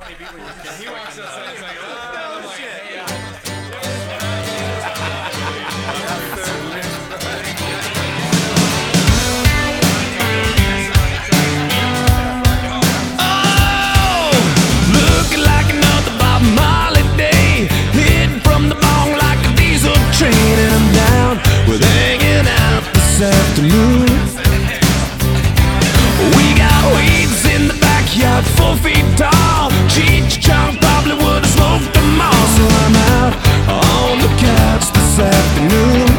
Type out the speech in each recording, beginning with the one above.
He walks outside, he's like, oh, shit. Looking like another Bob Marley day, hitting from the bong like a diesel train, and I'm down with hanging out this afternoon. We got weeds in the backyard, 4 feet tall. Cheech Chong probably would have smoked them all, so I'm out on the couch this afternoon.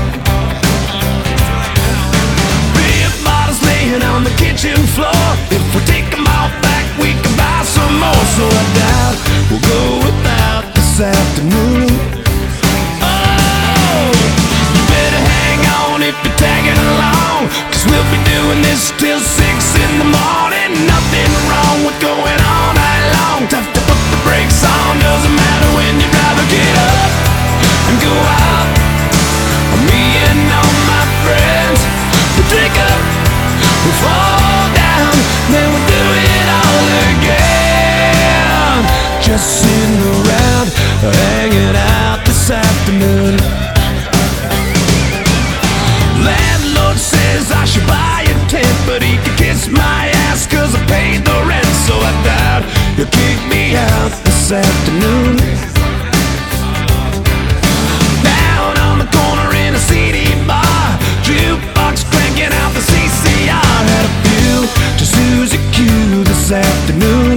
Beer bottles laying on the kitchen floor. If we take them all back, we can buy some more. So I doubt we'll go without this afternoon. Oh, you better hang on if you're tagging along, 'cause we'll be doing this till 6 in the morning. Nothing wrong with going all night long. Tough to put the brakes on, doesn't matter when you'd rather get up and go out. Me and all my friends, we drink up, we fall down, then we do it all again. Just sitting around, hanging out this afternoon. Landlord says I should buy a tent, but he can kiss my ass 'cause I paid the rent. So I doubt he'll kick me out this afternoon. Down on the corner in a CD bar, jukebox cranking out the CCR. Had a few to Susie Q this afternoon.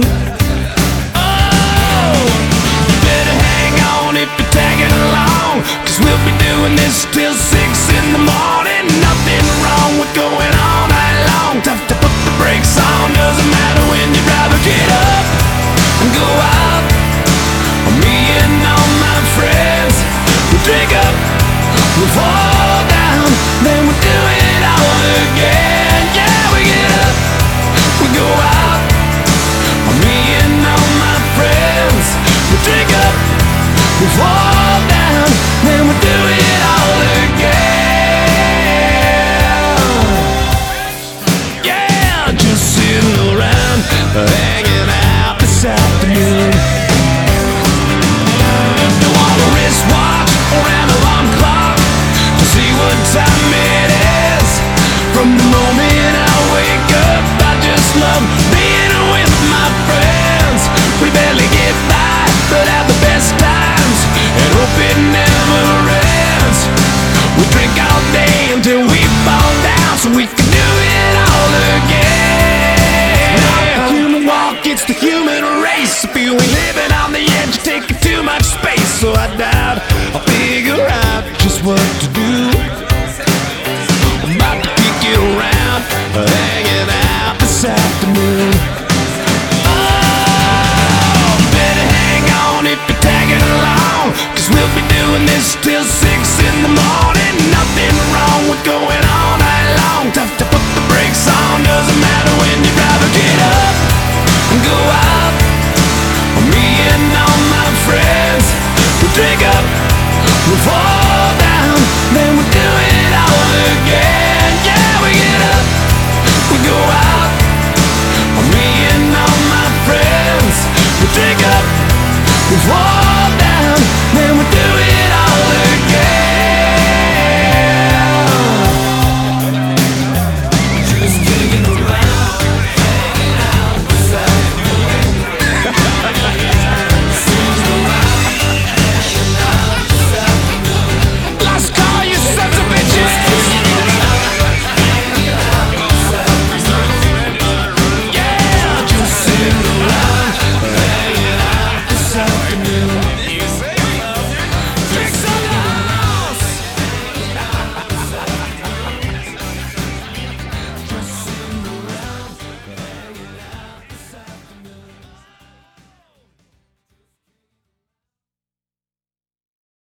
Oh, you better hang on if you're tagging along, 'cause we'll be doing this till 6 in the morning. Nothing wrong with going all night long. Tough to put the brakes on, doesn't matter when you'd rather get up and go out. Me and all my friends, we drink up, we fall down, then we do it all again. Yeah, we get up, we go out. Me and all my friends, we drink up, we fall down, then we do it all again. Yeah, just sitting around, hanging out this afternoon. Don't want a wristwatch or an alarm clock to see what time it is. From the moment I wake up, I just love being with my friends. We barely get by, but have the best times, and hope it never ends. We drink all day until we fall down, so we can do it all again. Not the human walk, it's the human race. I feel we living on the edge, taking too much space. So I doubt I'll figure out just what to do. I'm about to kick it around, hanging out this afternoon. Oh, better hang on if you're tagging along, 'cause we'll be doing this till 6 in the morning. Nothing wrong with going all night long. Tough to put the brakes on, doesn't matter when you'd rather get up and go out. Me and all my friends, we drink up, we fall